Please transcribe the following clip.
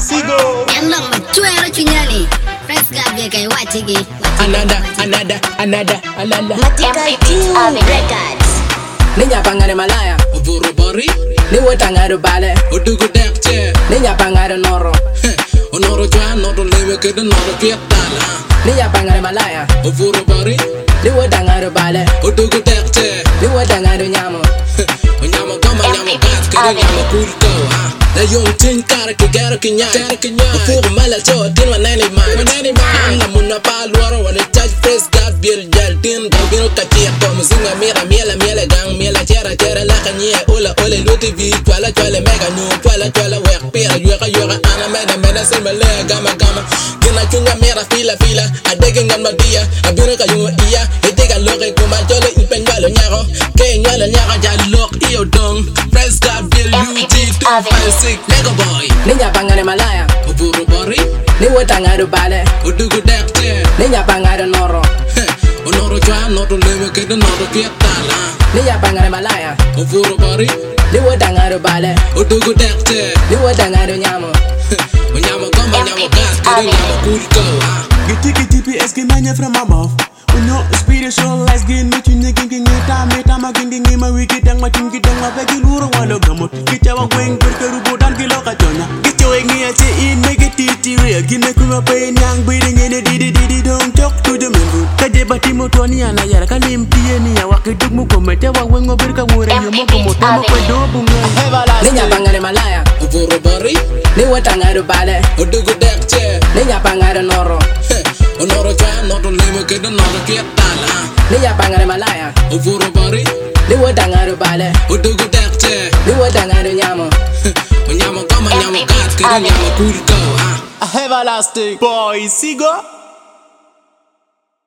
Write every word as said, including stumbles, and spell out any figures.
Sigo. Yang long machuero chunyali. Fresca via kai wachigi. Another, another, another, another. Matika Q Records. Ninya pangare malaya. Ovuru bari. Ni wotangaro bale. Odugu dekche. Ninya pangare noro. Onoro jwa noro lewe kede noro pietala. Ninya pangare malaya. Ovuru bari. Ni wotangaro bale. Odugu dekche. Ni wotangaro nyamo. Onyamo gama nyamo gas kede nyamo kulto. Na yung tin kara kigara kinya. Ofugu mala cho tin wanani man. Anga muna pa luaro wane touch fresh got beer jal tin. Gabino kachia to muzinga mira miela miela gang miela chera chera la kanyia ola ola luti vi twala twala mega nyu twala twala wek pera yuka yuka ana mena mena se mele gama gama. Gina chunga mira fila fila adege ngan madia abino kayu iya etega loke kuma jole impenwalo nyaro ke nyalo nyaro jal lok iyo dong fresh got beer U G two five six Lego boy. Ninya pangare malaya. Ovuru bari. Ni wotangaro bale. Odugu dekche. Ninya pangare noro. Onoro jwa noro lewe kede noro pietala. Ninya pangare malaya. Ovuru bari. Ni wotangaro bale. Odugu dekche. Ni wotangaro nyamo. Onyamo gama nyamo gas kede nyamo kulto. Giti giti pi eski manya from my mouth. Unyo spiritual lies gin me chunye king king ta me ta ma king king ma wiki dang ma king dang ma begi luro walo gamot. Kicha wa gweng berkeru bodan kilo kachona. Kicha wa ngi ache in make it titi real. Gine kuma pay nyang breathing in it didi didi don't talk to the member. Kaje bati motoni ana yara kalim pie ni ya wakiduk mu komete wa wengo berka ngure nyomo komoto mo kwedo bunga. Ninya pangare malaya. Ovuru bari. Ni wotangaro bale. Odugu dekche. Ninya pangare noro. Onoro jwa noro lewe kede noro pietala. Ninya pangare malaya. Ovuru bari. Ni wotangaro bale. Odugu dekche. Ni wotangaro nyamo. Onyamo gama nyamo gas kede nyamo kulto. Everlasting boy Sigo.